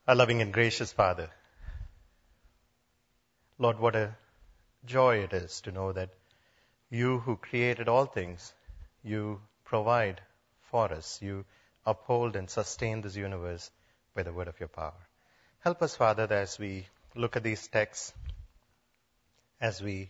Our loving and gracious Father, Lord, what a joy it is to know that you who created all things, you provide for us. You uphold and sustain this universe by the word of your power. Help us, Father, that as we look at these texts, as we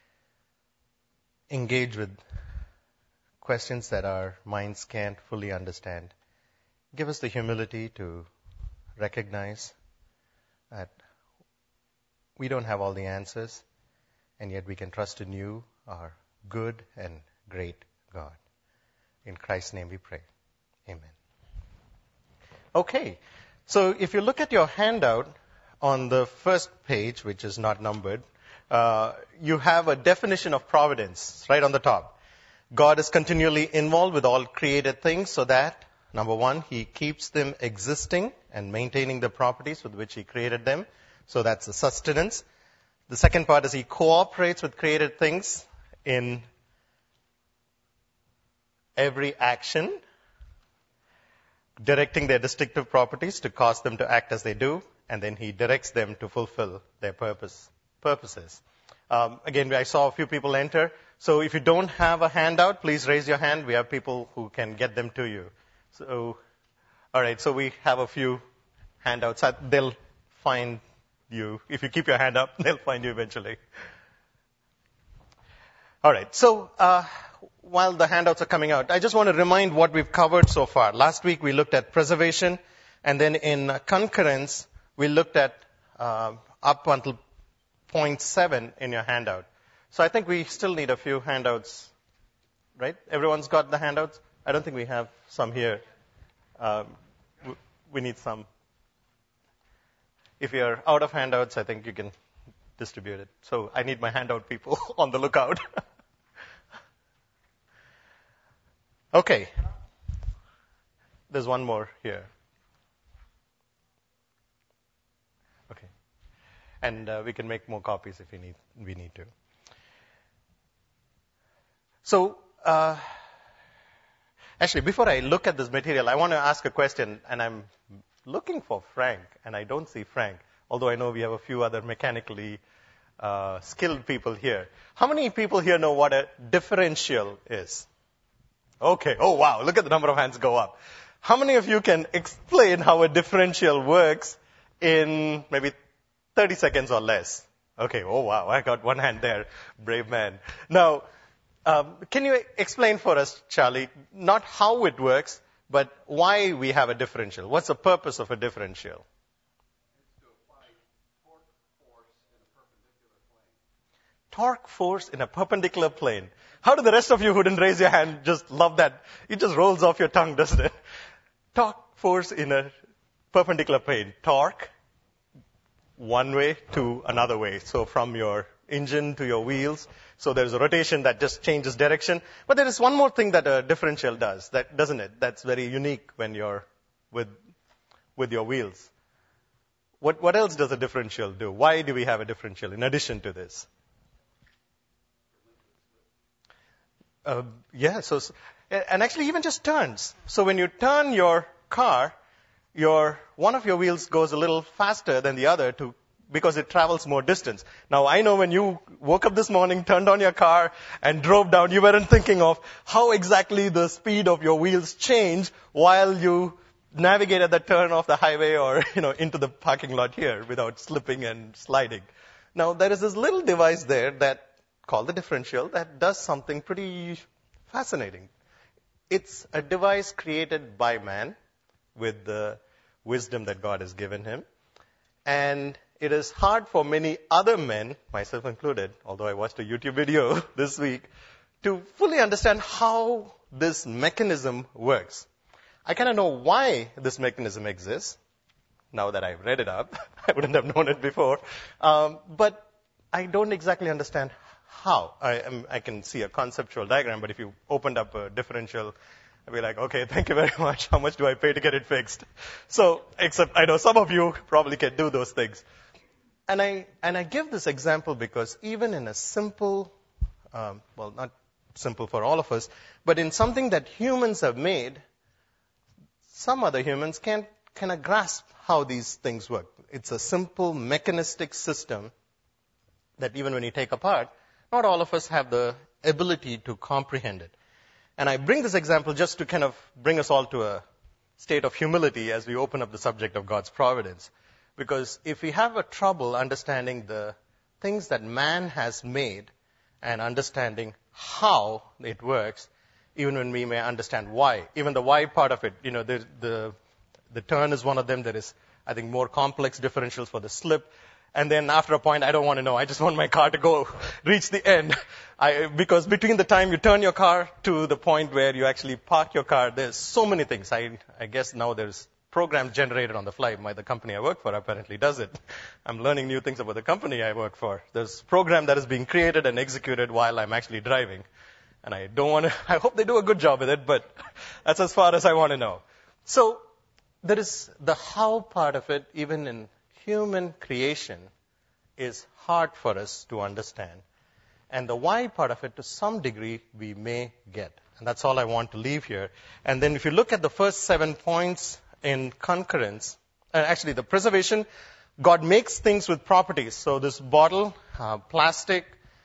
engage with questions that our minds can't fully understand, give us the humility to recognize that we don't have all the answers, and yet we can trust in you, our good and great God. In Christ's name we pray. Amen. Okay, so if you look at your handout on the first page, which is not numbered, you have a definition of providence right on the top. God is continually involved with all created things so that, number one, He keeps them existing and maintaining the properties with which He created them. So that's the sustenance. The second part is He cooperates with created things in every action, directing their distinctive properties to cause them to act as they do, and then He directs them to fulfill their purposes. Again, I saw a few people enter. So if you don't have a handout, please raise your hand. We have people who can get them to you. So, all right, so we have a few handouts. They'll find you. If you keep your hand up, they'll find you eventually. All right, so while the handouts are coming out, I just want to remind what we've covered so far. Last week we looked at preservation, and then in concurrence, we looked at up until point 7 in your handout. So I think we still need a few handouts, right? Everyone's got the handouts? I don't think we have some here. We need some. If you're out of handouts, I think you can distribute it. So I need my handout people on the lookout. Okay. There's one more here. Okay. And we can make more copies if we need to. So, actually, before I look at this material, I want to ask a question, and I'm looking for Frank, and I don't see Frank, although I know we have a few other mechanically skilled people here. How many people here know what a differential is? Okay. Oh, wow. Look at the number of hands go up. How many of you can explain how a differential works in maybe 30 seconds or less? Okay. Oh, wow. I got one hand there. Brave man. Now, can you explain for us, Charlie, not how it works, but why we have a differential? What's the purpose of a differential? It's to apply Torque force in a perpendicular plane. How do the rest of you who didn't raise your hand just love that? It just rolls off your tongue, doesn't it? Torque force in a perpendicular plane. Torque, one way to another way. So from your engine to your wheels. So there's a rotation that just changes direction. But there is one more thing that a differential does, that doesn't it? That's very unique when you're with your wheels. What else does a differential do? Why do we have a differential in addition to this? And actually even just turns. So when you turn your car, one of your wheels goes a little faster than the other because it travels more distance. Now, I know when you woke up this morning, turned on your car, and drove down, you weren't thinking of how exactly the speed of your wheels changed while you navigated the turn of the highway or, into the parking lot here without slipping and sliding. Now, there is this little device there called the differential that does something pretty fascinating. It's a device created by man with the wisdom that God has given him. And it is hard for many other men, myself included, although I watched a YouTube video this week, to fully understand how this mechanism works. I kind of know why this mechanism exists, now that I've read it up. I wouldn't have known it before. But I don't exactly understand how. I can see a conceptual diagram, but if you opened up a differential, I'd be like, okay, thank you very much. How much do I pay to get it fixed? So, except I know some of you probably can do those things. And I give this example because even in a simple, not simple for all of us, but in something that humans have made, some other humans can't kind of grasp how these things work. It's a simple mechanistic system that even when you take apart, not all of us have the ability to comprehend it. And I bring this example just to kind of bring us all to a state of humility as we open up the subject of God's providence. Because if we have a trouble understanding the things that man has made and understanding how it works, even when we may understand why, even the why part of it, the turn is one of them. There is, I think, more complex differentials for the slip. And then after a point, I don't want to know. I just want my car to go reach the end. Because between the time you turn your car to the point where you actually park your car, there's so many things. I guess now there's programs generated on the fly. The company I work for apparently does it. I'm learning new things about the company I work for. There's a program that is being created and executed while I'm actually driving. And I hope they do a good job with it, but that's as far as I want to know. So there is the how part of it, even in human creation, is hard for us to understand. And the why part of it, to some degree, we may get. And that's all I want to leave here. And then if you look at the first 7 points in concurrence, actually the preservation, God makes things with properties. So this bottle, plastic,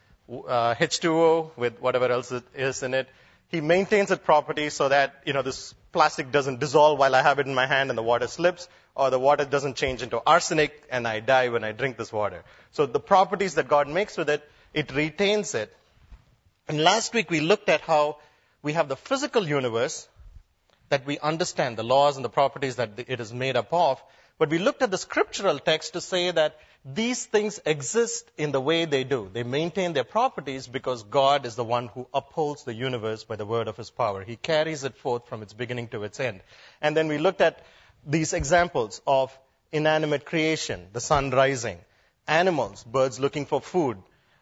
H2O with whatever else it is in it, He maintains its properties so that, this plastic doesn't dissolve while I have it in my hand and the water slips, or the water doesn't change into arsenic and I die when I drink this water. So the properties that God makes with it, it retains it. And last week we looked at how we have the physical universe that we understand, the laws and the properties that it is made up of. But we looked at the scriptural text to say that these things exist in the way they do. They maintain their properties because God is the one who upholds the universe by the word of His power. He carries it forth from its beginning to its end. And then we looked at these examples of inanimate creation, the sun rising, animals, birds looking for food,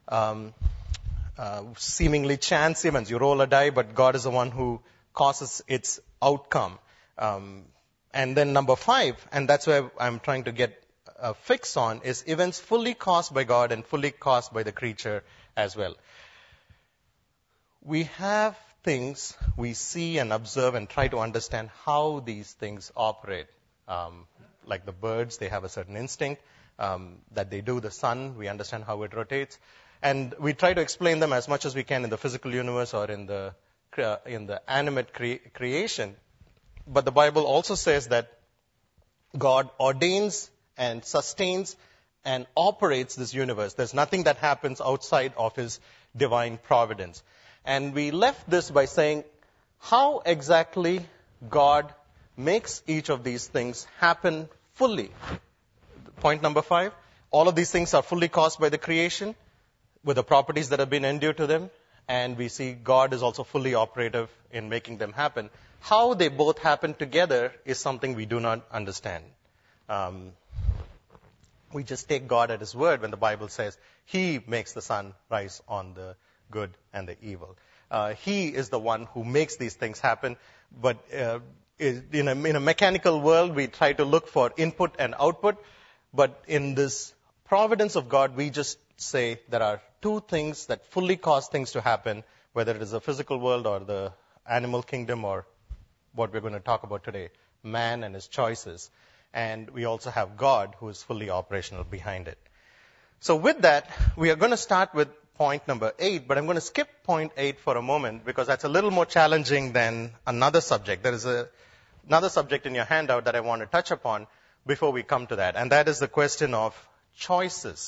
seemingly chance events. You roll a die, but God is the one who causes its outcome. And then number 5, and that's where I'm trying to get a fix on, is events fully caused by God and fully caused by the creature as well. We have things we see and observe and try to understand how these things operate. Like the birds, they have a certain instinct that they do. The sun, we understand how it rotates. And we try to explain them as much as we can in the physical universe or in the animate creation. But the Bible also says that God ordains and sustains and operates this universe. There's nothing that happens outside of His divine providence. And we left this by saying how exactly God makes each of these things happen fully. Point number 5, all of these things are fully caused by the creation with the properties that have been endued to them. And we see God is also fully operative in making them happen. How they both happen together is something we do not understand. We just take God at His word when the Bible says He makes the sun rise on the good and the evil. He is the one who makes these things happen. But in a mechanical world, we try to look for input and output. But in this providence of God, we just say there are two things that fully cause things to happen, whether it is the physical world or the animal kingdom or what we're going to talk about today, man and his choices. And we also have God who is fully operational behind it. So with that, we are going to start with point number 8, but I'm going to skip point 8 for a moment because that's a little more challenging than another subject. There is another subject in your handout that I want to touch upon before we come to that, and that is the question of choices.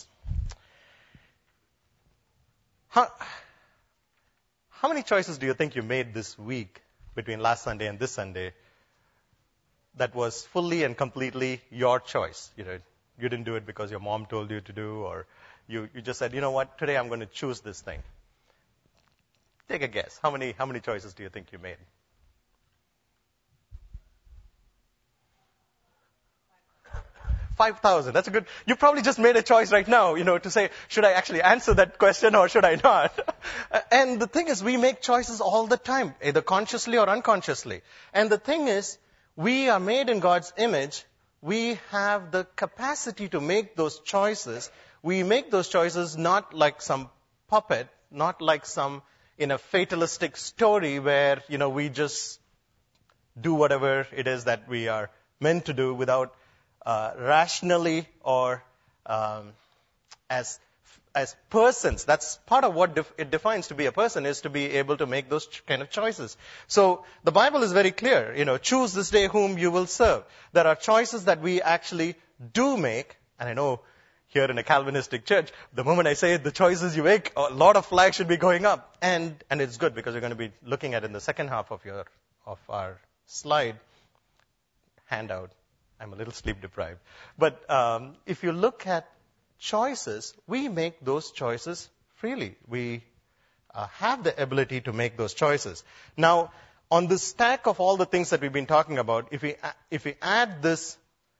How many choices do you think you made this week between last Sunday and this Sunday that was fully and completely your choice? You didn't do it because your mom told you to do, or you just said, you know what, today I'm going to choose this thing. Take a guess. How many choices do you think you made? 5,000. That's a good. You probably just made a choice right now, to say, should I actually answer that question or should I not? And the thing is, we make choices all the time, either consciously or unconsciously. And the thing is, we are made in God's image. We have the capacity to make those choices. We make those choices not like some puppet, not like some in a fatalistic story where, we just do whatever it is that we are meant to do without rationally or as persons. That's part of what it defines to be a person, is to be able to make those kind of choices. So the Bible is very clear. Choose this day whom you will serve. There are choices that we actually do make, and I know here in a Calvinistic church, the moment I say the choices you make, a lot of flags should be going up. And it's good because we're going to be looking at in the second half of our slide handout. I'm a little sleep deprived. But if you look at choices, we make those choices freely. We have the ability to make those choices. Now, on the stack of all the things that we've been talking about, if we add this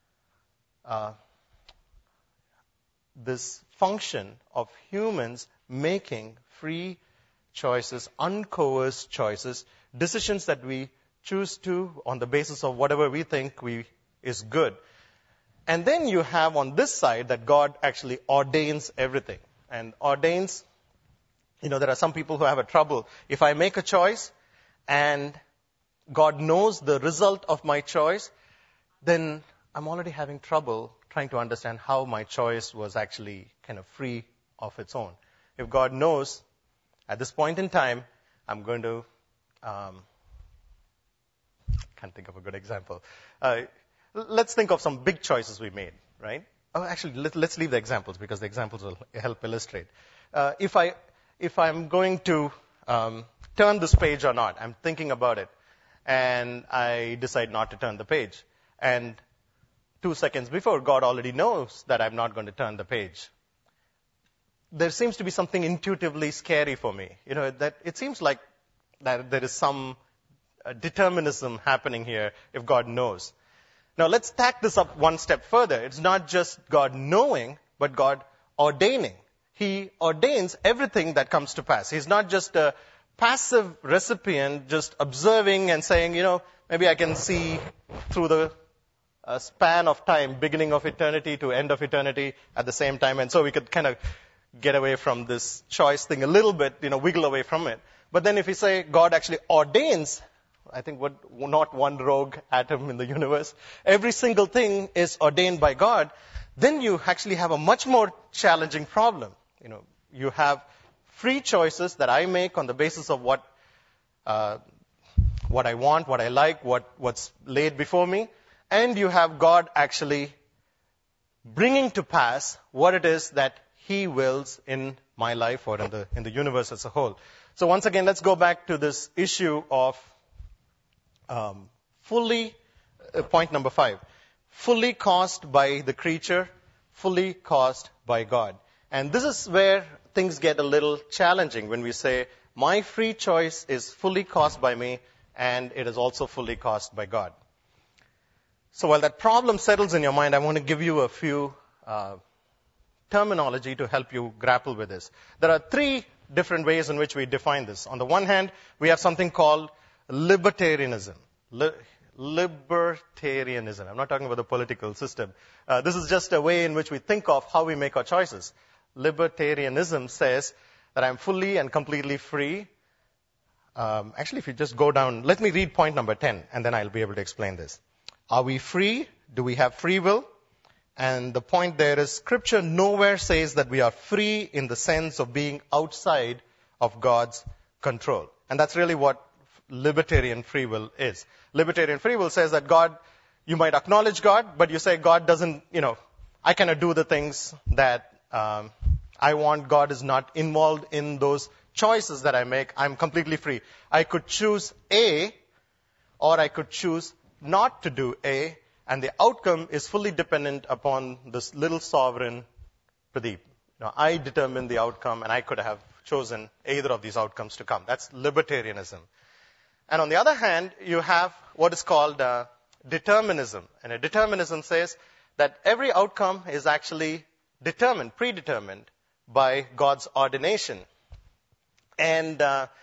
function of humans making free choices, uncoerced choices, decisions that we choose to on the basis of whatever we think is good. And then you have on this side that God actually ordains everything. And ordains, there are some people who have a trouble. If I make a choice and God knows the result of my choice, then I'm already having trouble trying to understand how my choice was actually kind of free of its own. If God knows at this point in time, I'm going to, can't think of a good example. Let's think of some big choices we made, right? Oh, actually, let's leave the examples because the examples will help illustrate. If I'm going to turn this page or not, I'm thinking about it, and I decide not to turn the page. And 2 seconds before, God already knows that I'm not going to turn the page. There seems to be something intuitively scary for me. That it seems like that there is some determinism happening here if God knows. Now let's tack this up one step further. It's not just God knowing, but God ordaining. He ordains everything that comes to pass. He's not just a passive recipient, just observing and saying, maybe I can see through the span of time, beginning of eternity to end of eternity at the same time. And so we could kind of get away from this choice thing a little bit, wiggle away from it. But then if we say God actually ordains, I think not one rogue atom in the universe, every single thing is ordained by God, then you actually have a much more challenging problem. You have free choices that I make on the basis of what I want, what I like, what's laid before me, and you have God actually bringing to pass what it is that He wills in my life or in the universe as a whole. So once again, let's go back to this issue of point number 5, fully caused by the creature, fully caused by God. And this is where things get a little challenging when we say, my free choice is fully caused by me, and it is also fully caused by God. So while that problem settles in your mind, I want to give you a few terminology to help you grapple with this. There are 3 different ways in which we define this. On the one hand, we have something called libertarianism. Libertarianism. I'm not talking about the political system. This is just a way in which we think of how we make our choices. Libertarianism says that I'm fully and completely free. Actually, if you just go down, let me read point number 10, and then I'll be able to explain this. Are we free? Do we have free will? And the point there is, Scripture nowhere says that we are free in the sense of being outside of God's control. And that's really what libertarian free will is. Libertarian free will says that God, you might acknowledge God, but you say God doesn't, I cannot do the things that I want. God is not involved in those choices that I make. I'm completely free. I could choose A, or I could choose not to do A, and the outcome is fully dependent upon this little sovereign Pradeep. I determine the outcome, and I could have chosen either of these outcomes to come. That's libertarianism. And on the other hand, you have what is called determinism. And a determinism says that every outcome is actually predetermined by God's ordination. And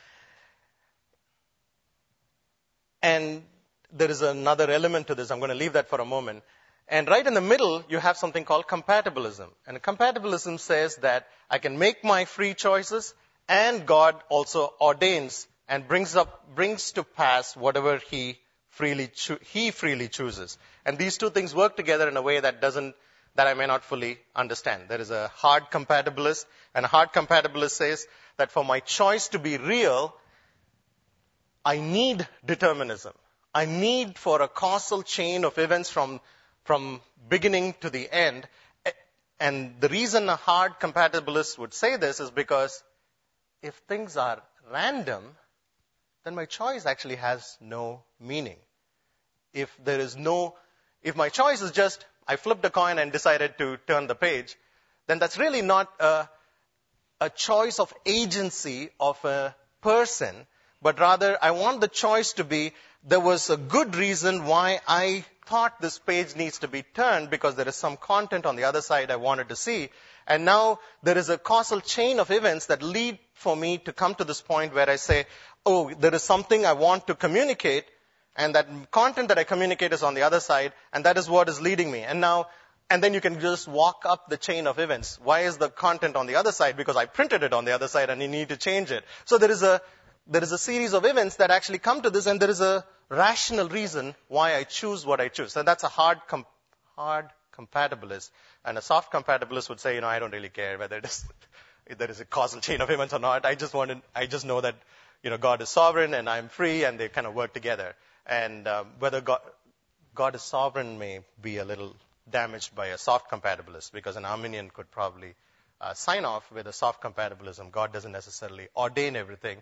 there is another element to this. I'm going to leave that for a moment. And right in the middle, you have something called compatibilism. And compatibilism says that I can make my free choices, and God also ordains and brings to pass whatever He freely chooses. And these two things work together in a way that I may not fully understand. There is a hard compatibilist, and a hard compatibilist says that for my choice to be real, I need determinism. I need for a causal chain of events from beginning to the end. And the reason a hard compatibilist would say this is because if things are random, then my choice actually has no meaning. If my choice is just, I flipped a coin and decided to turn the page, then that's really not a choice of agency of a person, but rather I want the choice to be, there was a good reason why I thought this page needs to be turned because there is some content on the other side I wanted to see. And now there is a causal chain of events that lead for me to come to this point where I say, oh, there is something I want to communicate, and that content that I communicate is on the other side, and that is what is leading me. And then you can just walk up the chain of events. Why is the content on the other side? Because I printed it on the other side and you need to change it. So there is a series of events that actually come to this, and there is a rational reason why I choose what I choose. And that's a hard compatibilist. And a soft compatibilist would say, I don't really care whether there is a causal chain of events or not. I just know that, God is sovereign and I'm free, and they kind of work together. And whether God is sovereign may be a little damaged by a soft compatibilist, because an Arminian could probably sign off with a soft compatibilism. God doesn't necessarily ordain everything,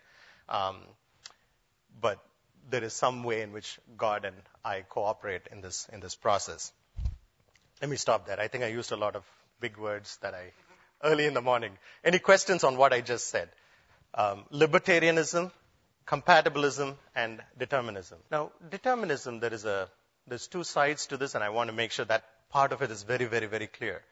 but there is some way in which God and I cooperate in this process. Let me stop there. I think I used a lot of big words early in the morning. Any questions on what I just said? Libertarianism, compatibilism, and determinism. Now, determinism, there's two sides to this, and I want to make sure that part of it is very, very, very clear.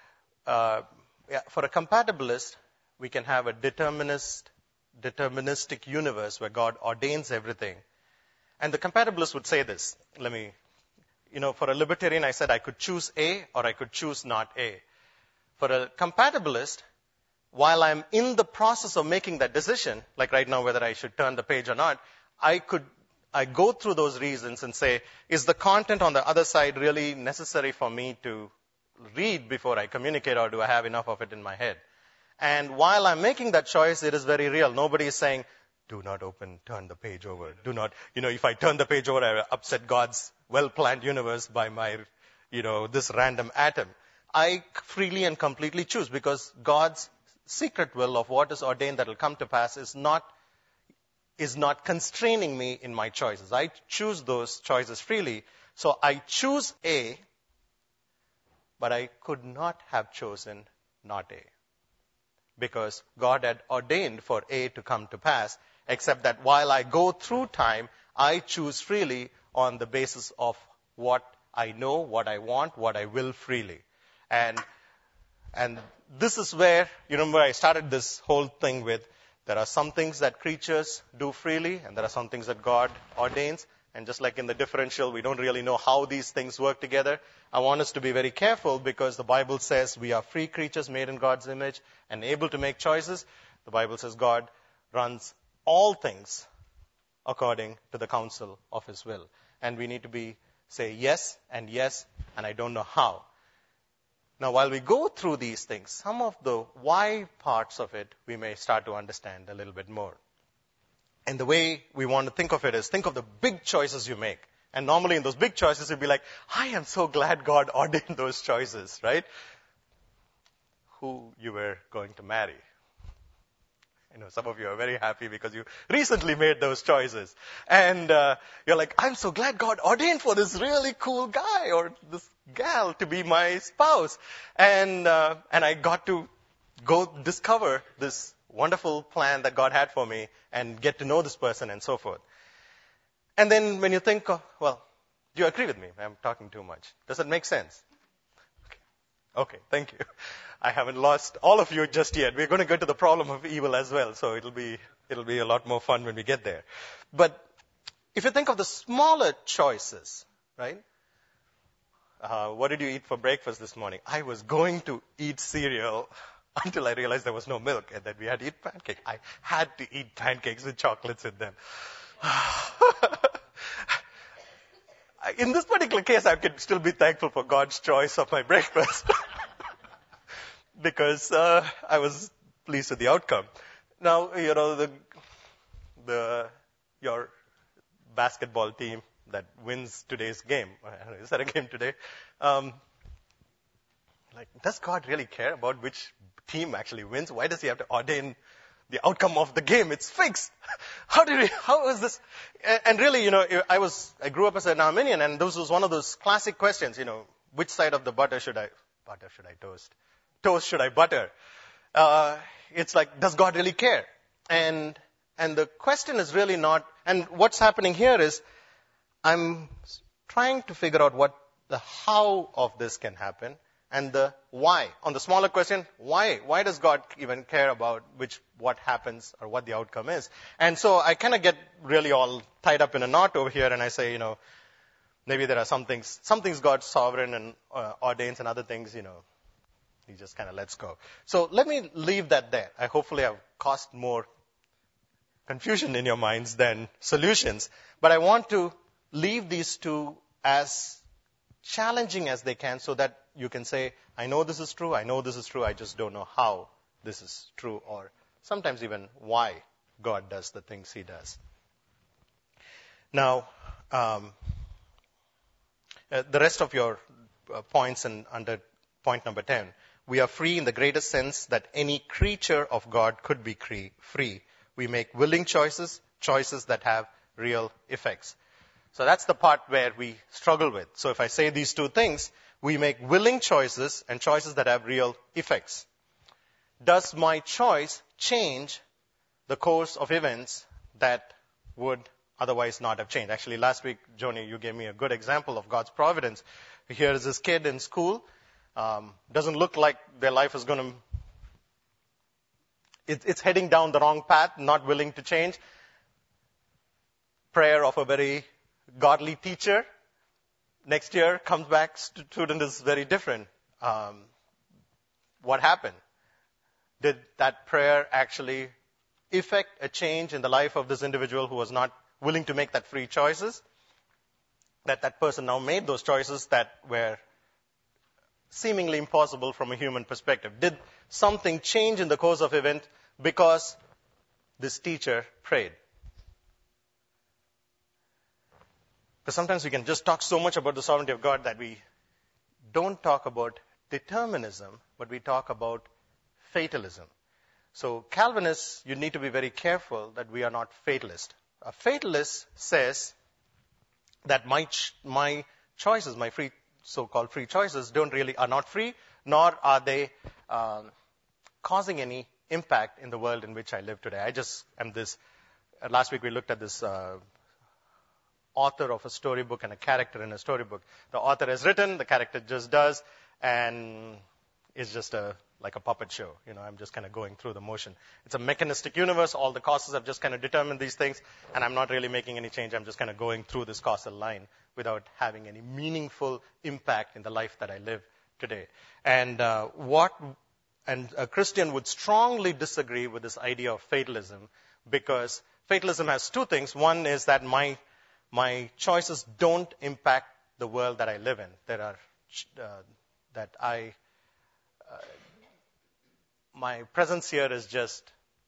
For a compatibilist, we can have a deterministic universe where God ordains everything. And the compatibilist would say this. For a libertarian, I said I could choose A or I could choose not A. For a compatibilist, while I'm in the process of making that decision, like right now whether I should turn the page or not, I go through those reasons and say, is the content on the other side really necessary for me to read before I communicate, or do I have enough of it in my head? And while I'm making that choice, it is very real. Nobody is saying, do not turn the page over. Do not, if I turn the page over, I upset God's well-planned universe by my, this random atom. I freely and completely choose, because God's secret will of what is ordained that will come to pass is not constraining me in my choices. I choose those choices freely. So I choose A, but I could not have chosen not A, because God had ordained for A to come to pass, except that while I go through time, I choose freely on the basis of what I know, what I want, what I will freely. And this is where, remember I started this whole thing with, there are some things that creatures do freely, and there are some things that God ordains. And just like in the differential, we don't really know how these things work together. I want us to be very careful, because the Bible says we are free creatures made in God's image and able to make choices. The Bible says God runs all things according to the counsel of His will. And we need to say yes, and I don't know how. Now, while we go through these things, some of the why parts of it we may start to understand a little bit more. And the way we want to think of it is, think of the big choices you make. And normally in those big choices, you'd be like, I am so glad God ordained those choices, right? Who you were going to marry. Some of you are very happy because you recently made those choices. And you're like, I'm so glad God ordained for this really cool guy or this gal to be my spouse. And I got to go discover this wonderful plan that God had for me and get to know this person and so forth. And then when you think of, do you agree with me? I'm talking too much. Does it make sense? Okay, thank you. I haven't lost all of you just yet. We're going to get to the problem of evil as well, so it'll be a lot more fun when we get there. But if you think of the smaller choices, right? What did you eat for breakfast this morning? I was going to eat cereal until I realized there was no milk and that we had to eat pancakes. I had to eat pancakes with chocolates in them. in this particular case, I can still be thankful for God's choice of my breakfast because I was pleased with the outcome. Now, your basketball team that wins today's game. Is that a game today? Does God really care about which team actually wins? Why does he have to ordain the outcome of the game? It's fixed. How is this? And really, I grew up as an Armenian, and this was one of those classic questions, which side of the butter should I toast? Toast should I butter? It's like, does God really care? And the question is really not, and what's happening here is, I'm trying to figure out what the how of this can happen and the why. On the smaller question, why? Why does God even care about what happens or what the outcome is? And so I kind of get really all tied up in a knot over here, and I say, maybe there are some things God's sovereign and ordains, and other things, he just kind of lets go. So let me leave that there. I hopefully have caused more confusion in your minds than solutions, but I want to leave these two as challenging as they can so that you can say, I know this is true, I just don't know how this is true, or sometimes even why God does the things he does. Now, the rest of your points and under point number 10, we are free in the greatest sense that any creature of God could be free. We make willing choices that have real effects. So that's the part where we struggle with. So if I say these two things, we make willing choices and choices that have real effects. Does my choice change the course of events that would otherwise not have changed? Actually, last week, Joni, you gave me a good example of God's providence. Here is this kid in school. Doesn't look like their life is going to... It's heading down the wrong path, not willing to change. Prayer of a very godly teacher. Next year comes back, student is very different. What happened? Did that prayer actually effect a change in the life of this individual who was not willing to make that free choices? That person now made those choices that were seemingly impossible from a human perspective. Did something change in the course of event because this teacher prayed? Because sometimes we can just talk so much about the sovereignty of God that we don't talk about determinism, but we talk about fatalism. So Calvinists, you need to be very careful that we are not fatalist. A fatalist says that my choices, my so-called free choices, are not free, nor are they causing any impact in the world in which I live today. I just am this. Last week we looked at this author of a storybook and a character in a storybook. The author has written, the character just does, and it's just like a puppet show. I'm just kind of going through the motion. It's a mechanistic universe. All the causes have just kind of determined these things, and I'm not really making any change. I'm just kind of going through this causal line without having any meaningful impact in the life that I live today. And a Christian would strongly disagree with this idea of fatalism, because fatalism has two things. One is that my choices don't impact the world that I live in. My presence here is just,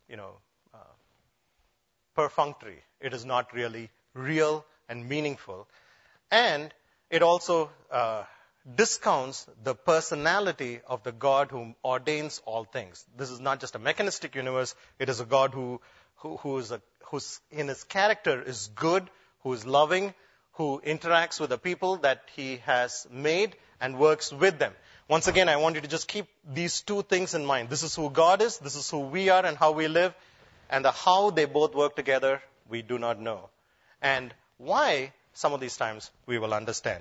perfunctory. It is not really real and meaningful. And it also discounts the personality of the God who ordains all things. This is not just a mechanistic universe. It is a God who's in his character is good, who is loving, who interacts with the people that he has made and works with them. Once again, I want you to just keep these two things in mind. This is who God is, this is who we are and how we live, and the how they both work together, we do not know. And why, some of these times, we will understand.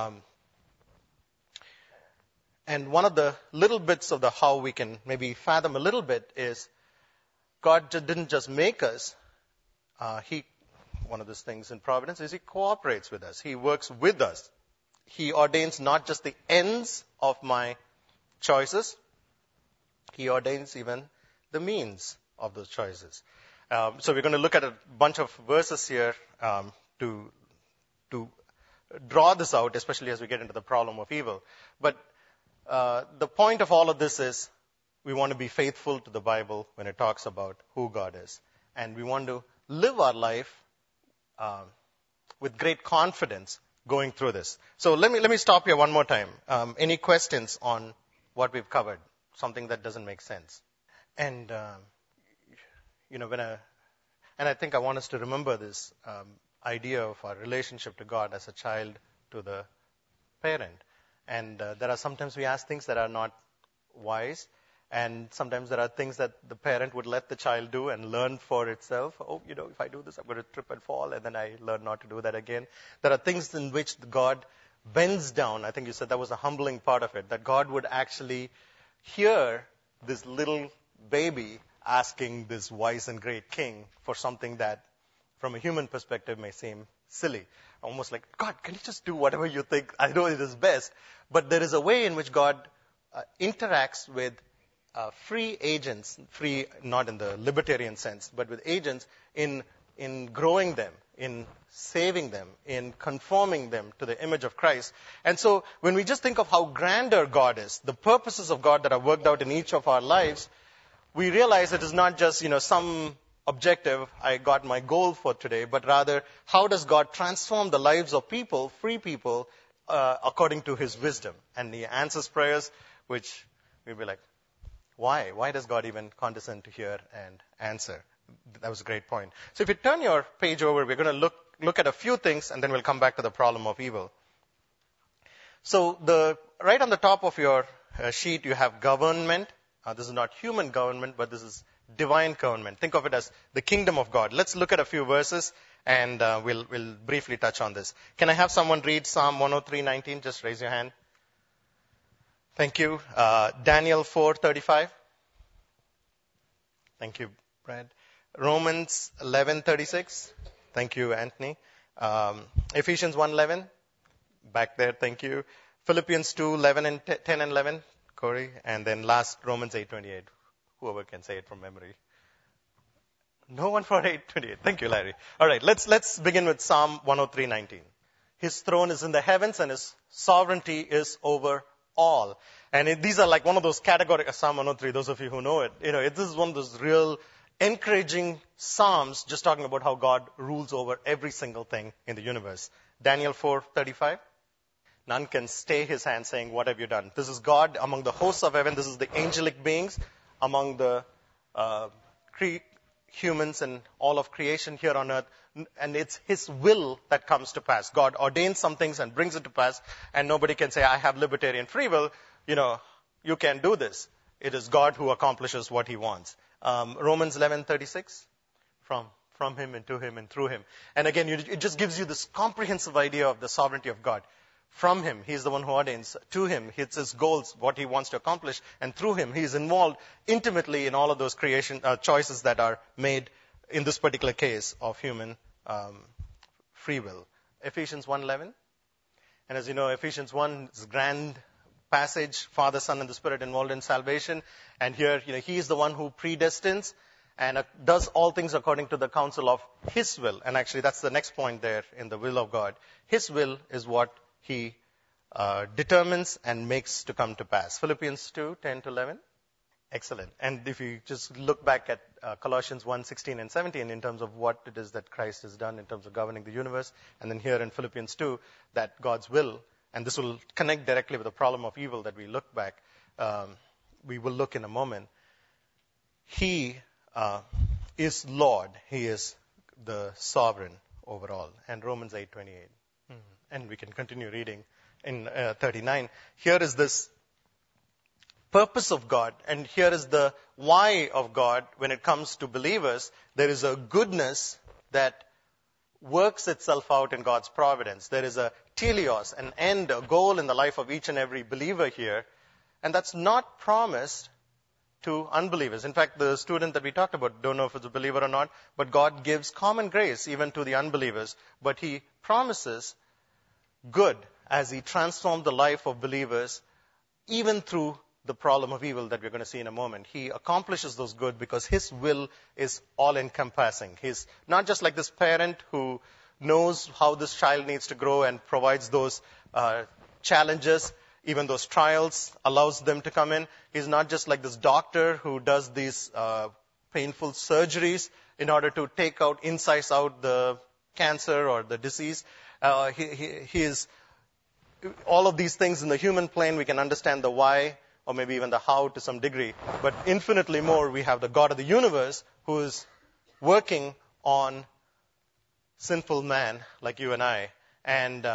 And one of the little bits of the how we can maybe fathom a little bit is God didn't just make us. One of those things in providence is he cooperates with us. He works with us. He ordains not just the ends of my choices. He ordains even the means of those choices. So we're going to look at a bunch of verses here to draw this out, especially as we get into the problem of evil. But the point of all of this is we want to be faithful to the Bible when it talks about who God is. And we want to live our life with great confidence going through this. So let me stop here one more time. Any questions on what we've covered? Something that doesn't make sense. And, and I think I want us to remember this idea of our relationship to God as a child to the parent. And there are sometimes we ask things that are not wise, and sometimes there are things that the parent would let the child do and learn for itself. Oh, if I do this, I'm going to trip and fall, and then I learn not to do that again. There are things in which God bends down. I think you said that was a humbling part of it, that God would actually hear this little baby asking this wise and great king for something that, from a human perspective, may seem silly. Almost like, God, can you just do whatever you think? I know it is best. But there is a way in which God interacts with free agents, free not in the libertarian sense, but with agents in growing them, in saving them, in conforming them to the image of Christ. And so when we just think of how grander God is, the purposes of God that are worked out in each of our lives, we realize it is not just, some objective, I got my goal for today, but rather how does God transform the lives of people, free people, according to His wisdom. And He answers prayers, which we'll be like, why? Why does God even condescend to hear and answer? That was a great point. So if you turn your page over, we're going to look at a few things, and then we'll come back to the problem of evil. So right on the top of your sheet, you have government. This is not human government, but this is divine government. Think of it as the kingdom of God. Let's look at a few verses, and we'll briefly touch on this. Can I have someone read Psalm 103:19? Just raise your hand. Thank you. Daniel 4:35. Thank you, Brad. Romans 11:36. Thank you, Anthony. Ephesians 1:11. Back there, thank you. Philippians 2:11 and 10 and 11. Corey. And then last, Romans 8:28. Whoever can say it from memory. No one for 8:28. Thank you, Larry. All right, let's begin with Psalm 103:19. His throne is in the heavens, and His sovereignty is over all. And these are like one of those categories, Psalm 103, those of you who know it, this is one of those real encouraging Psalms just talking about how God rules over every single thing in the universe. Daniel 4:35. None can stay His hand saying, what have you done? This is God among the hosts of heaven. This is the angelic beings among the humans and all of creation here on earth. And it's His will that comes to pass. God ordains some things and brings it to pass, and nobody can say, I have libertarian free will. You can't do this. It is God who accomplishes what He wants. Romans 11:36, from Him and to Him and through Him. And again, it just gives you this comprehensive idea of the sovereignty of God. From Him, He's the one who ordains. To Him, it's His goals, what He wants to accomplish. And through Him, He is involved intimately in all of those creation choices that are made in this particular case of human free will. Ephesians 1:11. And as you know, Ephesians 1 is a grand passage, Father, Son, and the Spirit involved in salvation. And here, He is the one who predestines and does all things according to the counsel of His will. And actually, that's the next point there in the will of God. His will is what He determines and makes to come to pass. Philippians 2:10-11. Excellent. And if you just look back at Colossians 1:16 and 17 in terms of what it is that Christ has done in terms of governing the universe, and then here in Philippians 2, that God's will, and this will connect directly with the problem of evil that we look back, we will look in a moment. He is Lord. He is the sovereign over all. And Romans 8:28. And we can continue reading in 39. Here is this purpose of God, and here is the why of God when it comes to believers. There is a goodness that works itself out in God's providence. There is a teleos, an end, a goal in the life of each and every believer here, and that's not promised to unbelievers. In fact, the student that we talked about, don't know if it's a believer or not, but God gives common grace even to the unbelievers, but He promises good as He transformed the life of believers even through the problem of evil that we're going to see in a moment. He accomplishes those good because His will is all-encompassing. He's not just like this parent who knows how this child needs to grow and provides those challenges, even those trials, allows them to come in. He's not just like this doctor who does these painful surgeries in order to take out, incise out the cancer or the disease. He is all of these things in the human plane. We can understand the why or maybe even the how to some degree. But infinitely more, we have the God of the universe who is working on sinful man like you and I. And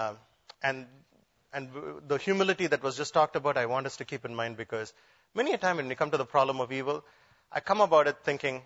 the humility that was just talked about, I want us to keep in mind, because many a time when we come to the problem of evil, I come about it thinking,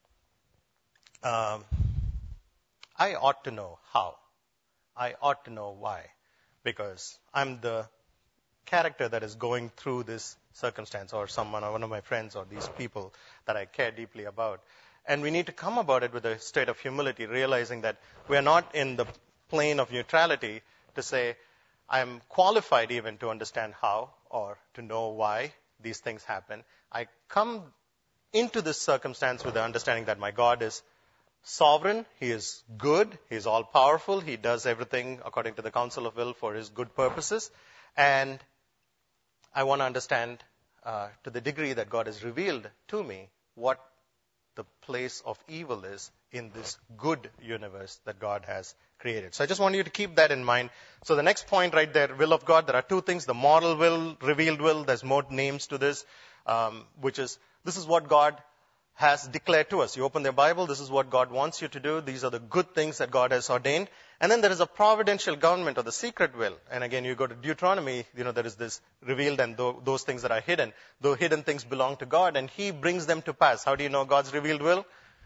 I ought to know how. I ought to know why. Because I'm the character that is going through this circumstance, or someone, or one of my friends, or these people that I care deeply about. And we need to come about it with a state of humility, realizing that we are not in the plane of neutrality to say, I'm qualified even to understand how or to know why these things happen. I come into this circumstance with the understanding that my God is sovereign, He is good, He is all-powerful, He does everything according to the counsel of will for His good purposes. And I want to understand to the degree that God has revealed to me what the place of evil is in this good universe that God has created. So I just want you to keep that in mind. So the next point right there, will of God, there are two things, the moral will, revealed will. There's more names to this, which is, this is what God has declared to us. You open the Bible, this is what God wants you to do. These are the good things that God has ordained. And then there is a providential government, or the secret will. And again, you go to Deuteronomy, there is this revealed and those things that are hidden. Those hidden things belong to God, and He brings them to pass. How do you know God's revealed will?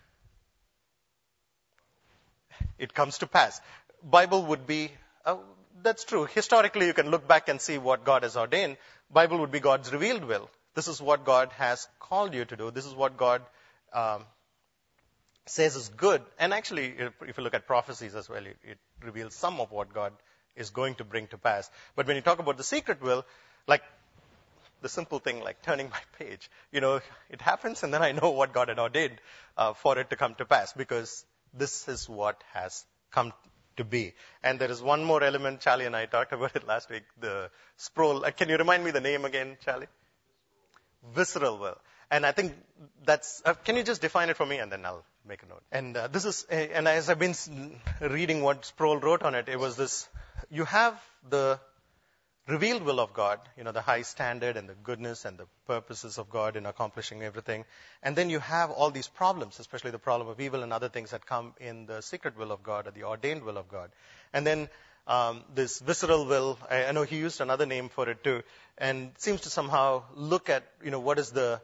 It comes to pass. Bible would be, that's true. Historically, you can look back and see what God has ordained. Bible would be God's revealed will. This is what God has called you to do. This is what God says is good. And actually, if you look at prophecies as well, it reveals some of what God is going to bring to pass. But when you talk about the secret will, like the simple thing like turning my page, it happens, and then I know what God had ordained for it to come to pass, because this is what has come to be. And there is one more element. Charlie and I talked about it last week, the Sproul. Can you remind me the name again, Charlie? Visceral will. And I think that's, can you just define it for me, and then I'll make a note. And this is, and as I've been reading what Sproul wrote on it, it was this, you have the revealed will of God, the high standard and the goodness and the purposes of God in accomplishing everything. And then you have all these problems, especially the problem of evil and other things that come in the secret will of God, or the ordained will of God. And then this visceral will, I know he used another name for it too, and seems to somehow look at, what is the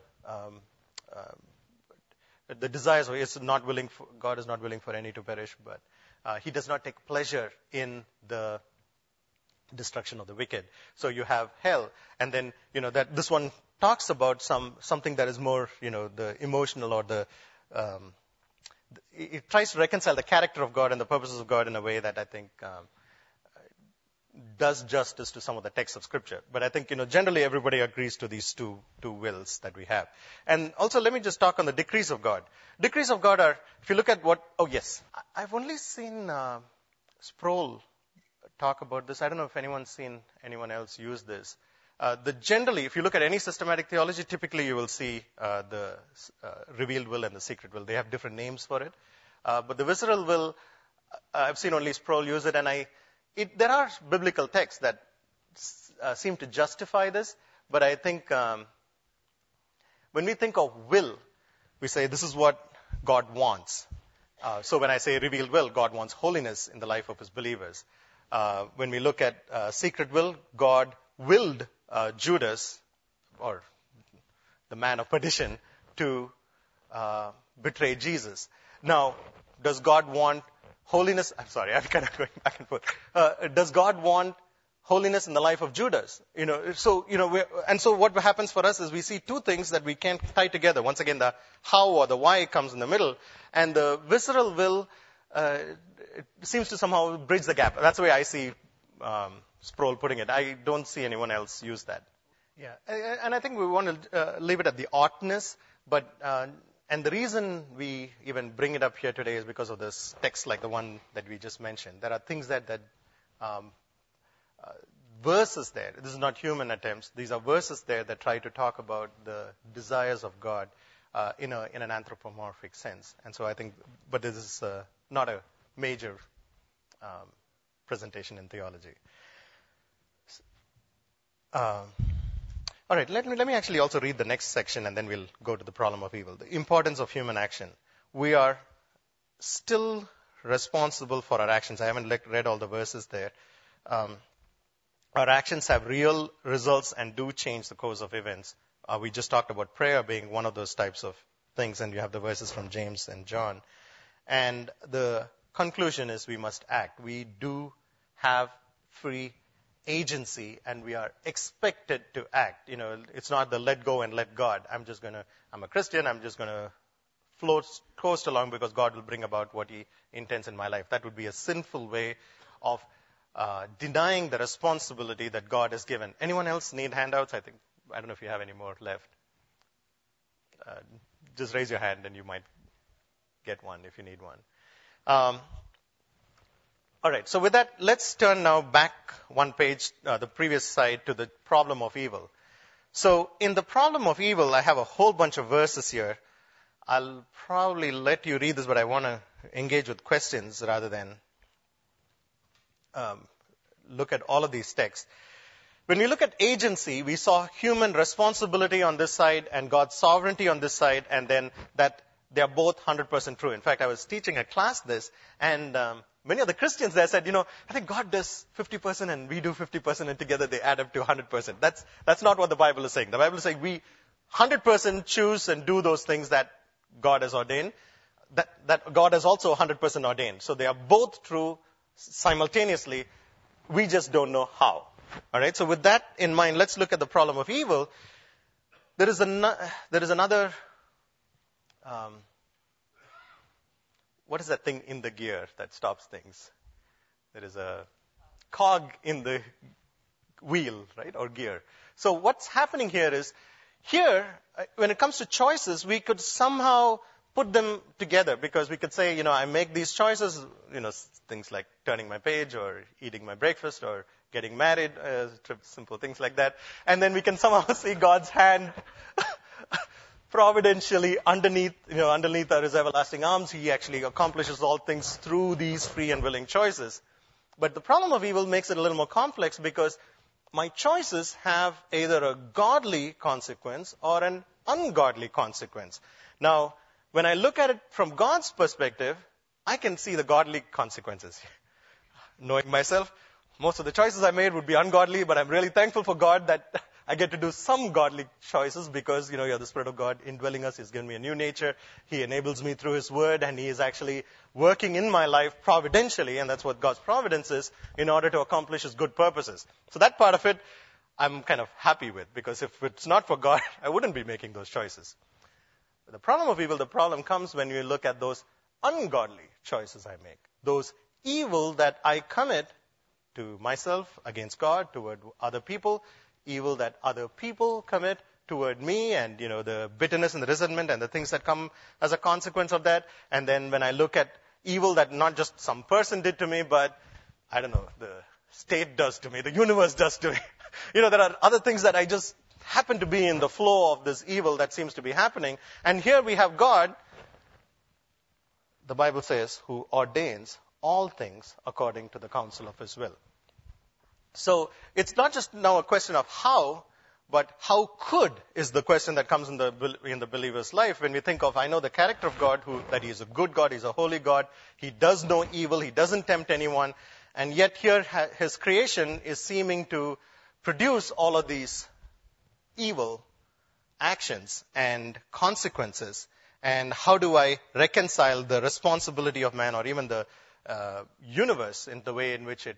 desires. God is not willing for any to perish, but He does not take pleasure in the destruction of the wicked. So you have hell, and then that this one talks about something that is more the emotional, or it tries to reconcile the character of God and the purposes of God in a way that I think does justice to some of the texts of Scripture. But I think generally everybody agrees to these two wills that we have. And also, let me just talk on the decrees of God. Decrees of God are, if you look at I've only seen Sproul talk about this. I don't know if anyone's seen anyone else use this. Generally, if you look at any systematic theology, typically you will see the revealed will and the secret will. They have different names for it. But the visceral will, I've seen only Sproul use it, and there are biblical texts that seem to justify this, but I think when we think of will, we say this is what God wants. So when I say revealed will, God wants holiness in the life of His believers. When we look at secret will, God willed Judas, or the man of perdition, to betray Jesus. Now, does God want holiness? I'm sorry, I'm kind of going back and forth. Does God want holiness in the life of Judas? So what happens for us is we see two things that we can't tie together. Once again, the how or the why comes in the middle, and the visceral will it seems to somehow bridge the gap. That's the way I see Sproul putting it. I don't see anyone else use that. Yeah, and I think we want to leave it at the oughtness, but And the reason we even bring it up here today is because of this text like the one that we just mentioned. There are things um, verses there. This is not human attempts. These are verses there that try to talk about the desires of God in an anthropomorphic sense. And so I think, but this is not a major presentation in theology. All right, let me actually also read the next section, and then we'll go to the problem of evil. The importance of human action. We are still responsible for our actions. I haven't read all the verses there. Our actions have real results and do change the course of events. We just talked about prayer being one of those types of things, and you have the verses from James and John. And the conclusion is we must act. We do have free agency, and we are expected to act. It's not the let go and let God. I'm a Christian, I'm just going to coast along because God will bring about what He intends in my life. That would be a sinful way of denying the responsibility that God has given. Anyone else need handouts? I don't know if you have any more left. Just raise your hand and you might get one if you need one. All right, so with that, let's turn now back one page, the previous slide, to the problem of evil. So in the problem of evil, I have a whole bunch of verses here. I'll probably let you read this, but I want to engage with questions rather than look at all of these texts. When we look at agency, we saw human responsibility on this side and God's sovereignty on this side, and then that they are both 100% true. In fact, I was teaching a class this, and many of the Christians there said, I think God does 50% and we do 50%, and together they add up to 100%. That's not what the Bible is saying. The Bible is saying we 100% choose and do those things that God has ordained, that God has also 100% ordained. So they are both true simultaneously. We just don't know how. All right. So with that in mind, let's look at the problem of evil. There is another. What is that thing in the gear that stops things? There is a cog in the wheel, right, or gear. So what's happening here is, when it comes to choices, we could somehow put them together, because we could say, I make these choices, things like turning my page or eating my breakfast or getting married, simple things like that. And then we can somehow see God's hand providentially underneath His everlasting arms. He actually accomplishes all things through these free and willing choices. But the problem of evil makes it a little more complex, because my choices have either a godly consequence or an ungodly consequence. Now, when I look at it from God's perspective, I can see the godly consequences. Knowing myself, most of the choices I made would be ungodly, but I'm really thankful for God that I get to do some godly choices, because, you have the Spirit of God indwelling us. He's given me a new nature. He enables me through His Word, and He is actually working in my life providentially, and that's what God's providence is, in order to accomplish His good purposes. So that part of it, I'm kind of happy with, because if it's not for God, I wouldn't be making those choices. But the problem of evil, the problem comes when you look at those ungodly choices I make, those evil that I commit to myself, against God, toward other people, evil that other people commit toward me, and, the bitterness and the resentment and the things that come as a consequence of that. And then when I look at evil that not just some person did to me, but, the state does to me, the universe does to me. There are other things that I just happen to be in the flow of this evil that seems to be happening. And here we have God, the Bible says, who ordains all things according to the counsel of His will. So it's not just now a question of how, but how could is the question that comes in the believer's life. When we think of, I know the character of God, that He is a good God, He's a holy God, He does no evil, He doesn't tempt anyone, and yet here His creation is seeming to produce all of these evil actions and consequences. And how do I reconcile the responsibility of man, or even the universe, in the way in which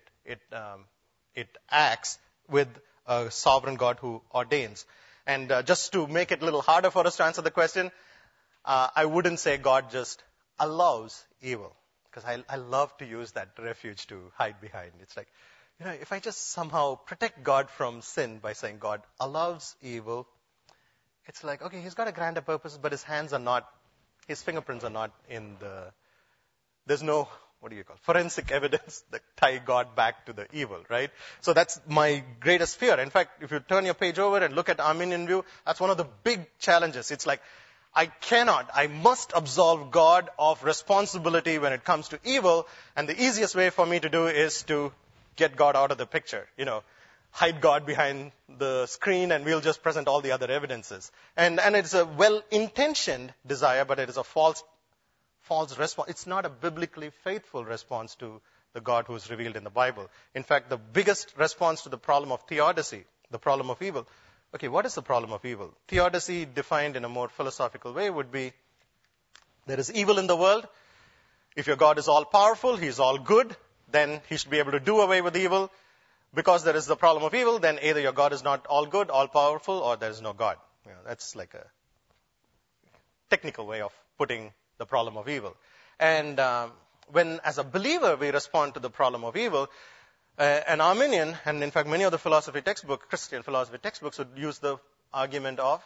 it acts, with a sovereign God who ordains? And just to make it a little harder for us to answer the question, I wouldn't say God just allows evil, because I love to use that refuge to hide behind. It's like, if I just somehow protect God from sin by saying God allows evil, it's like, okay, He's got a grander purpose, but His hands are not His fingerprints are not there's no, forensic evidence that tie God back to the evil, right? So that's my greatest fear. In fact, if you turn your page over and look at Arminian view, that's one of the big challenges. It's like, I must absolve God of responsibility when it comes to evil, and the easiest way for me to do is to get God out of the picture, hide God behind the screen, and we'll just present all the other evidences. And it's a well-intentioned desire, but it is a false response. It's not a biblically faithful response to the God who is revealed in the Bible. In fact, the biggest response to the problem of theodicy, the problem of evil. Okay, what is the problem of evil? Theodicy, defined in a more philosophical way, would be there is evil in the world. If your God is all-powerful, He is all good, then He should be able to do away with evil. Because there is the problem of evil, then either your God is not all good, all-powerful, or there is no God. That's like a technical way of putting the problem of evil. And when, as a believer, we respond to the problem of evil, an Arminian, and in fact many of the Christian philosophy textbooks would use the argument of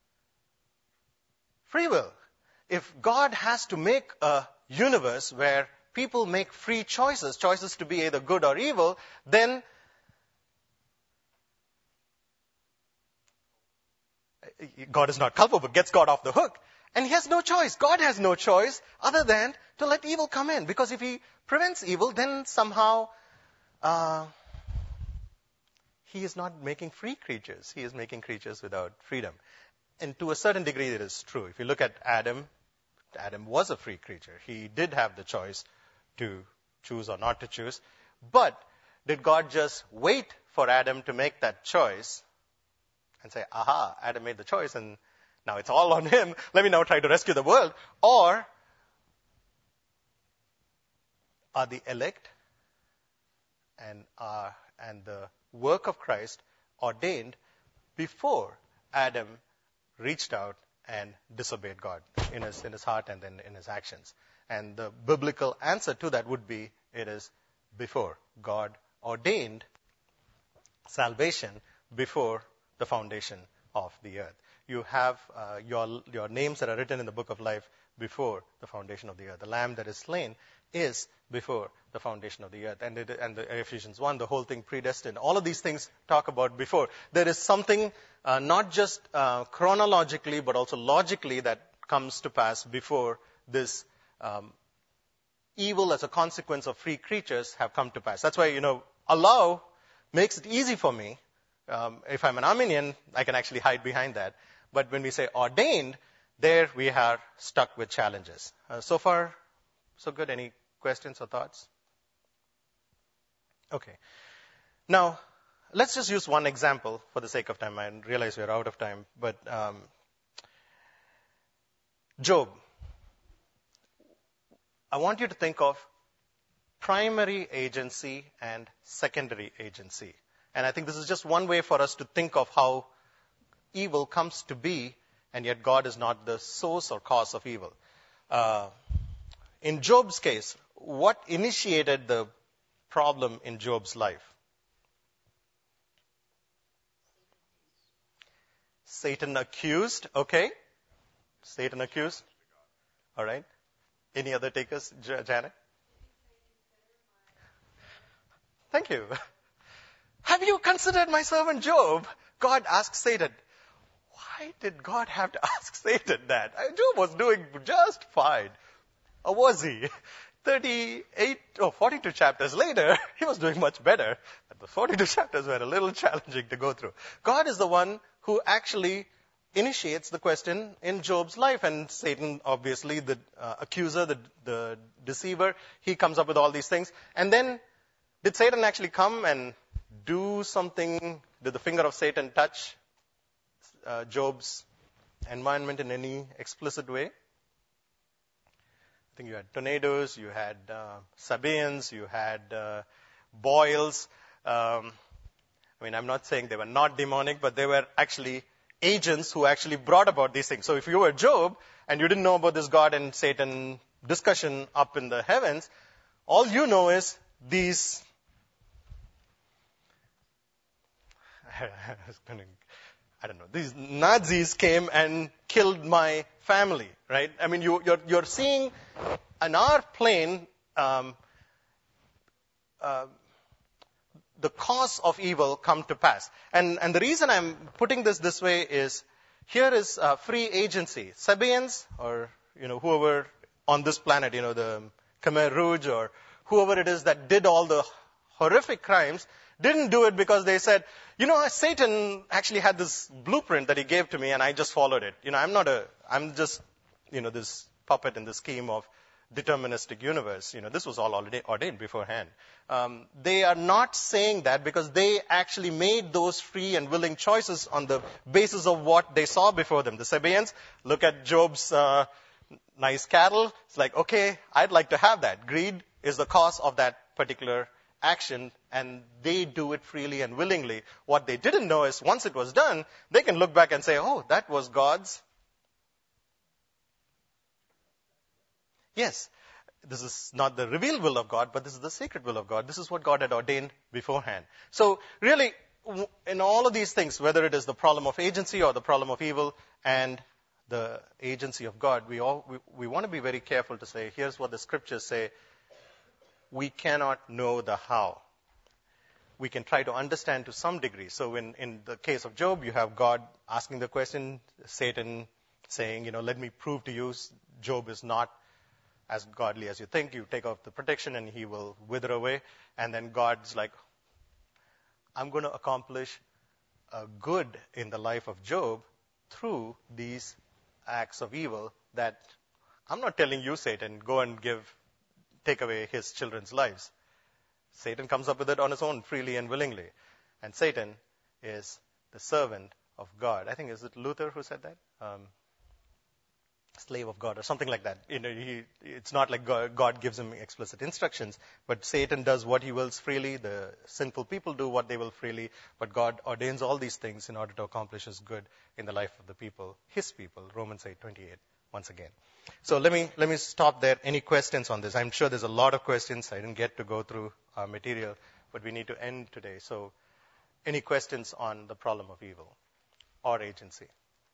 free will. If God has to make a universe where people make free choices to be either good or evil, then God is not culpable, gets God off the hook. And He has no choice. God has no choice other than to let evil come in. Because if He prevents evil, then somehow He is not making free creatures. He is making creatures without freedom. And to a certain degree, it is true. If you look at Adam was a free creature. He did have the choice to choose or not to choose. But did God just wait for Adam to make that choice and say, aha, Adam made the choice and now it's all on him. Let me now try to rescue the world. Or are the elect and the work of Christ ordained before Adam reached out and disobeyed God in his heart and then in his actions? And the biblical answer to that would be, it is before. God ordained salvation before the foundation of the earth. You have your names that are written in the book of life before the foundation of the earth. The lamb that is slain is before the foundation of the earth. And the Ephesians 1, the whole thing predestined. All of these things talk about before. There is something not just chronologically but also logically that comes to pass before this evil as a consequence of free creatures have come to pass. That's why, allow makes it easy for me. If I'm an Arminian, I can actually hide behind that. But when we say ordained, there we are stuck with challenges. So far, so good. Any questions or thoughts? Okay. Now, let's just use one example for the sake of time. I realize we're out of time. But Job. I want you to think of primary agency and secondary agency. And I think this is just one way for us to think of how evil comes to be, and yet God is not the source or cause of evil. In Job's case, what initiated the problem in Job's life? Satan accused. Okay. Satan accused. All right. Any other takers, Janet? Thank you. Have you considered my servant Job? God asked Satan. Why did God have to ask Satan that? Job was doing just fine. Or was he? 42 chapters later, he was doing much better. But the 42 chapters were a little challenging to go through. God is the one who actually initiates the question in Job's life. And Satan, obviously, the accuser, the deceiver, he comes up with all these things. And then, did Satan actually come and do something? Did the finger of Satan touch Job's environment in any explicit way? I think you had tornadoes, you had Sabaeans, you had boils. I'm not saying they were not demonic, but they were actually agents who actually brought about these things. So if you were Job and you didn't know about this God and Satan discussion up in the heavens, all you know is these these Nazis came and killed my family, right? I mean, you're seeing an our plane, the cause of evil come to pass. And the reason I'm putting this way is, here is free agency. Sabaeans, or, whoever on this planet, the Khmer Rouge, or whoever it is that did all the horrific crimes, didn't do it because they said, Satan actually had this blueprint that he gave to me and I just followed it. I'm just, this puppet in the scheme of deterministic universe. This was all already ordained beforehand. They are not saying that because they actually made those free and willing choices on the basis of what they saw before them. The Sabaeans look at Job's nice cattle. It's like, okay, I'd like to have that. Greed is the cause of that particular action, and they do it freely and willingly. What they didn't know is once it was done, they can look back and say, oh, that was God's. Yes, this is not the revealed will of God, but this is the secret will of God. This is what God had ordained beforehand. So really, in all of these things, whether it is the problem of agency or the problem of evil and the agency of God, we want to be very careful to say, here's what the scriptures say. We cannot know the how. We can try to understand to some degree. So in the case of Job, you have God asking the question, Satan saying, let me prove to you Job is not as godly as you think. You take off the protection and he will wither away. And then God's like, I'm going to accomplish a good in the life of Job through these acts of evil that I'm not telling you, Satan, go and take away his children's lives. Satan comes up with it on his own, freely and willingly. And Satan is the servant of God. I think, is it Luther who said that? Slave of God or something like that. It's not like God gives him explicit instructions, but Satan does what he wills freely. The sinful people do what they will freely, but God ordains all these things in order to accomplish his good in the life of the people, his people. Romans 8:28. Once again. So let me stop there. Any questions on this? I'm sure there's a lot of questions. I didn't get to go through our material, but we need to end today. So any questions on the problem of evil or agency?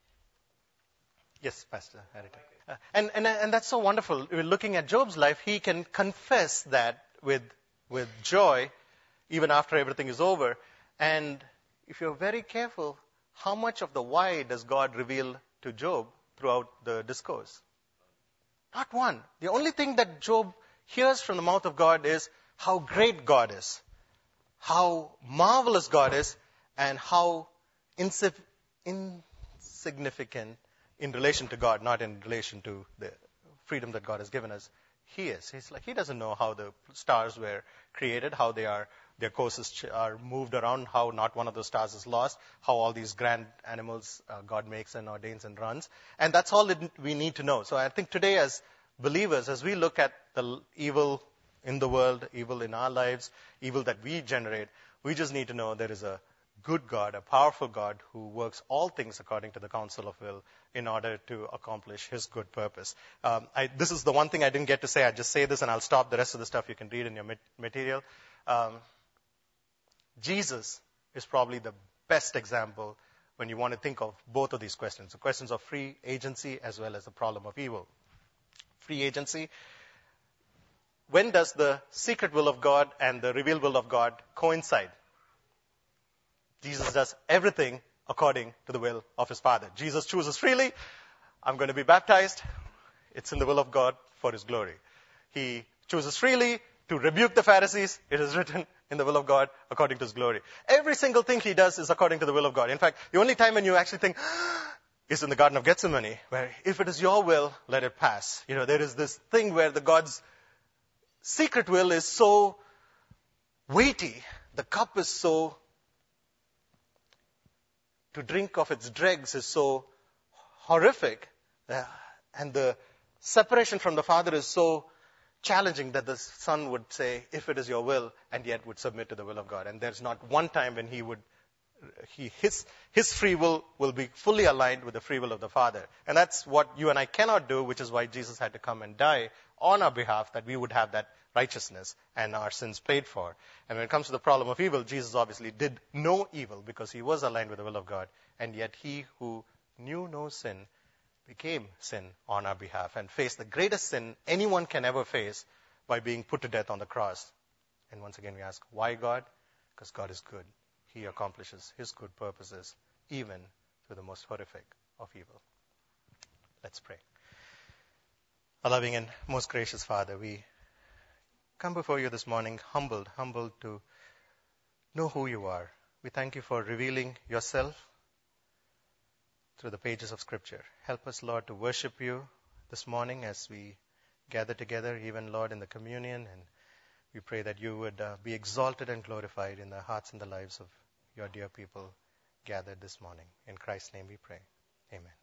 Yes, Pastor Harita. And that's so wonderful. We're looking at Job's life. He can confess that with joy, even after everything is over. And if you're very careful, how much of the why does God reveal to Job throughout the discourse? Not one. The only thing that Job hears from the mouth of God is how great God is, how marvelous God is, and how insignificant in relation to God, not in relation to the freedom that God has given us, he is. He's like, he doesn't know how the stars were created, how their courses are moved around, how not one of those stars is lost, how all these grand animals God makes and ordains and runs. And that's all we need to know. So I think today as believers, as we look at the evil in the world, evil in our lives, evil that we generate, we just need to know there is a good God, a powerful God who works all things according to the counsel of will in order to accomplish his good purpose. This is the one thing I didn't get to say. I just say this and I'll stop. The rest of the stuff you can read in your material. Jesus is probably the best example when you want to think of both of these questions, the questions of free agency as well as the problem of evil. Free agency. When does the secret will of God and the revealed will of God coincide? Jesus does everything according to the will of his Father. Jesus chooses freely. I'm going to be baptized. It's in the will of God for his glory. He chooses freely to rebuke the Pharisees. It is written in the will of God according to his glory. Every single thing he does is according to the will of God. In fact, the only time when you actually think is in the Garden of Gethsemane, where if it is your will, let it pass. There is this thing where the God's secret will is so weighty. The cup is so, to drink of its dregs is so horrific. And the separation from the Father is so challenging that the Son would say, if it is your will, and yet would submit to the will of God. And there's not one time when his free will be fully aligned with the free will of the Father. And that's what you and I cannot do, which is why Jesus had to come and die on our behalf, that we would have that righteousness and our sins paid for. And when it comes to the problem of evil, Jesus obviously did no evil because he was aligned with the will of God. And yet he who knew no sin became sin on our behalf and faced the greatest sin anyone can ever face by being put to death on the cross. And once again we ask, why God? Because God is good. He accomplishes His good purposes even through the most horrific of evil. Let's pray. Our loving and most gracious Father, we come before you this morning humbled to know who you are. We thank you for revealing yourself through the pages of Scripture. Help us, Lord, to worship you this morning as we gather together, even, Lord, in the communion. And we pray that you would be exalted and glorified in the hearts and the lives of your dear people gathered this morning. In Christ's name we pray. Amen.